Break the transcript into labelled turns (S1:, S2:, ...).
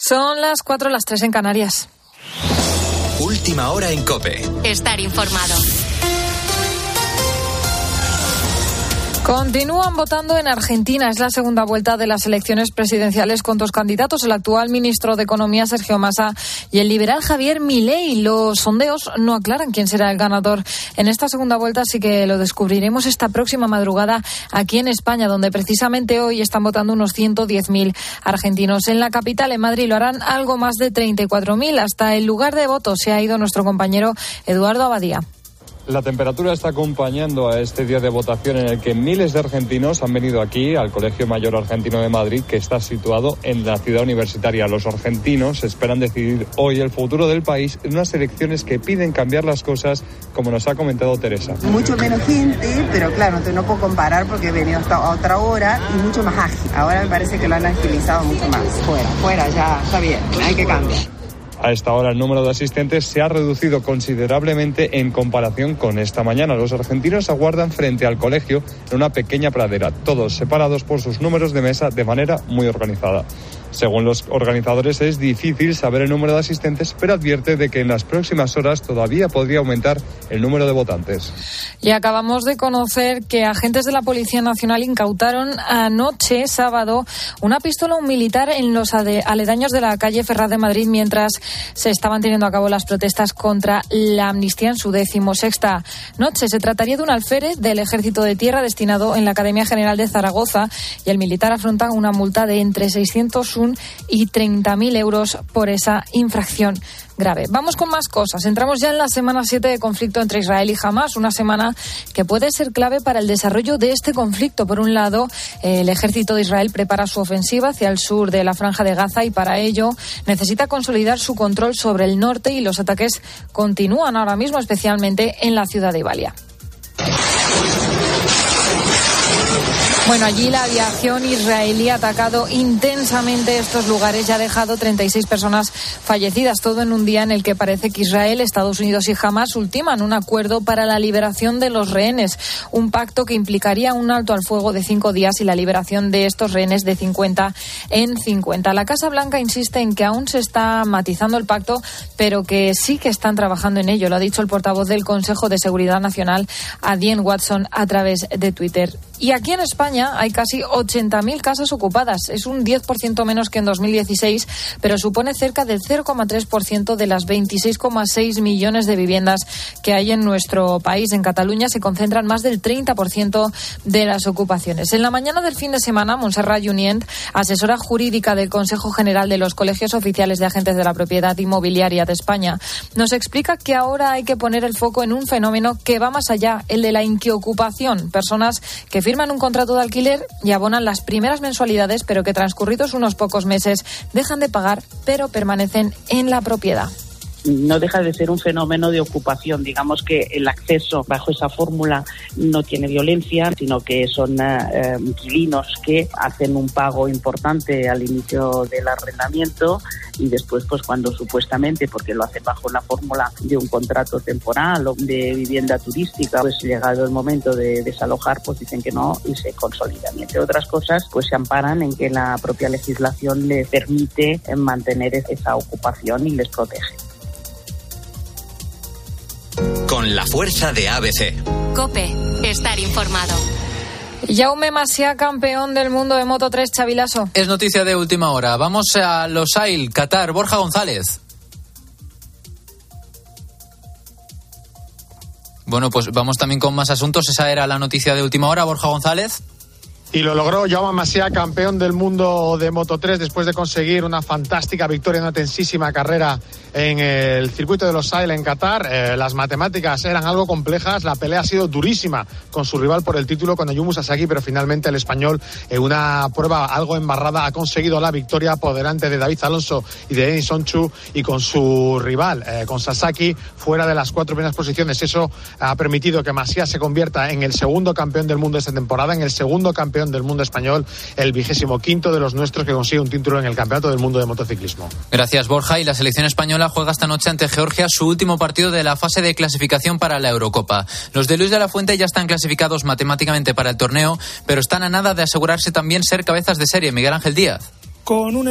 S1: Son las 4, las 3 en Canarias.
S2: Última hora en COPE.
S3: Estar informado.
S1: Continúan votando en Argentina. Es la segunda vuelta de las elecciones presidenciales con dos candidatos, el actual ministro de Economía, Sergio Massa, y el liberal Javier Milei. Los sondeos no aclaran quién será el ganador en esta segunda vuelta, así que lo descubriremos esta próxima madrugada aquí en España, donde precisamente hoy están votando unos 110.000 argentinos. En la capital, en Madrid, lo harán algo más de 34.000. Hasta el lugar de voto se ha ido nuestro compañero Eduardo Abadía.
S4: La temperatura está acompañando a este día de votación en el que miles de argentinos han venido aquí al Colegio Mayor Argentino de Madrid, que está situado en la ciudad universitaria. Los argentinos esperan decidir hoy el futuro del país en unas elecciones que piden cambiar las cosas, como nos ha comentado Teresa.
S5: Mucho menos gente, pero claro, no puedo comparar porque he venido hasta otra hora y mucho más ágil. Ahora me parece que lo han agilizado mucho más. Fuera, ya está bien, hay que cambiar.
S4: A esta hora el número de asistentes se ha reducido considerablemente en comparación con esta mañana. Los argentinos aguardan frente al colegio en una pequeña pradera, todos separados por sus números de mesa de manera muy organizada. Según los organizadores, es difícil saber el número de asistentes, pero advierte de que en las próximas horas todavía podría aumentar el número de votantes.
S1: Y acabamos de conocer que agentes de la Policía Nacional incautaron anoche, sábado, una pistola a un militar en los aledaños de la calle Ferraz de Madrid mientras se estaban teniendo a cabo las protestas contra la amnistía en su 16ª noche. Se trataría de un alférez del Ejército de Tierra destinado en la Academia General de Zaragoza, y el militar afronta una multa de entre 601 y 30.000 euros por esa infracción grave. Vamos con más cosas. Entramos ya en la semana 7 de conflicto entre Israel y Hamás, una semana que puede ser clave para el desarrollo de este conflicto. Por un lado, el ejército de Israel prepara su ofensiva hacia el sur de la Franja de Gaza y para ello necesita consolidar su control sobre el norte, y los ataques continúan ahora mismo, especialmente en la ciudad de Ibalia. Bueno, allí la aviación israelí ha atacado intensamente estos lugares y ha dejado 36 personas fallecidas, todo en un día en el que parece que Israel, Estados Unidos y Hamás ultiman un acuerdo para la liberación de los rehenes, un pacto que implicaría un alto al fuego de 5 días y la liberación de estos rehenes de 50 en 50. La Casa Blanca insiste en que aún se está matizando el pacto, pero que sí que están trabajando en ello. Lo ha dicho el portavoz del Consejo de Seguridad Nacional, Adrienne Watson, a través de Twitter. Y aquí en España hay casi 80.000 casas ocupadas. Es un 10% menos que en 2016, pero supone cerca del 0,3% de las 26,6 millones de viviendas que hay en nuestro país. En Cataluña se concentran más del 30% de las ocupaciones. En la mañana del fin de semana, Montserrat Junyent, asesora jurídica del Consejo General de los Colegios Oficiales de Agentes de la Propiedad Inmobiliaria de España, nos explica que ahora hay que poner el foco en un fenómeno que va más allá, el de la inquiocupación. Personas que firman un contrato de alquiler y abonan las primeras mensualidades, pero que transcurridos unos pocos meses dejan de pagar, pero permanecen en la propiedad.
S6: No deja de ser un fenómeno de ocupación. Digamos que el acceso bajo esa fórmula no tiene violencia, sino que son inquilinos que hacen un pago importante al inicio del arrendamiento y después, pues cuando supuestamente, porque lo hacen bajo la fórmula de un contrato temporal o de vivienda turística, pues llegado el momento de desalojar, pues dicen que no y se consolidan. Y entre otras cosas, pues se amparan en que la propia legislación les permite mantener esa ocupación y les protege.
S2: Con la fuerza de ABC.
S3: COPE. Estar informado.
S1: Jaume Masia, campeón del mundo de Moto3, Xavi Lasso.
S7: Es noticia de última hora. Vamos a Losail, Qatar. Borja González. Bueno, pues vamos también con más asuntos. Esa era la noticia de última hora. Borja González.
S8: Y lo logró Jaume Masia, campeón del mundo de Moto3, después de conseguir una fantástica victoria en una tensísima carrera en el circuito de Losail en Qatar. Las matemáticas eran algo complejas, la pelea ha sido durísima con su rival por el título, con Ayumu Sasaki, pero finalmente el español, en una prueba algo embarrada, ha conseguido la victoria por delante de David Alonso y de Denis Onchu, y con su rival, con Sasaki, fuera de las 4 primeras posiciones. Eso ha permitido que Masia se convierta en el segundo campeón del mundo esta temporada, en el segundo campeón del mundo español, el 25º de los nuestros que consigue un título en el Campeonato del Mundo de Motociclismo.
S7: Gracias, Borja. Y la selección española juega esta noche ante Georgia su último partido de la fase de clasificación para la Eurocopa. Los de Luis de la Fuente ya están clasificados matemáticamente para el torneo, pero están a nada de asegurarse también ser cabezas de serie. Miguel Ángel Díaz.
S9: Con un